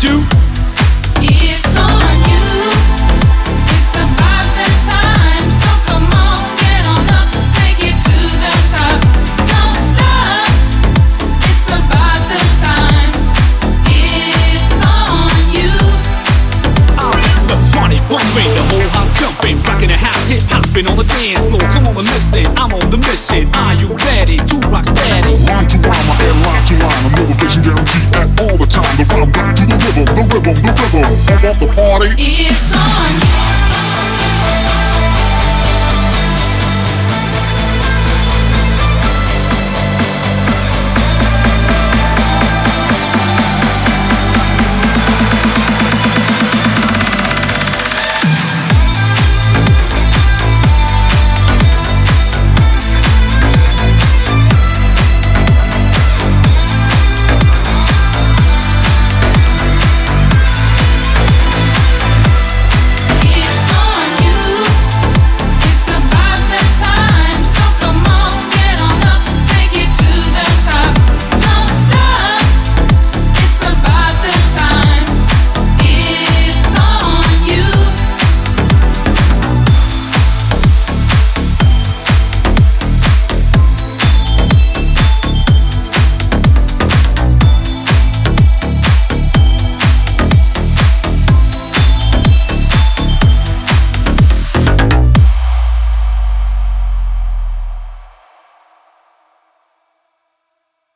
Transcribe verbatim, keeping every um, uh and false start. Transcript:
you. It's on you. It's about that time. So come on, get on up, take it to the top. Don't stop. It's about the time. It's on you. I'm the party bumping, the whole house jumping, rocking the house, hip hopping on the dance floor. Come on and listen, I'm on the mission. Are you ready to rock steady? Line to rhyme, I add line to line. A motivation guarantee at all the time. The rhyme back to the rhythm, the rhythm, the rhythm. All about the party. It's on you.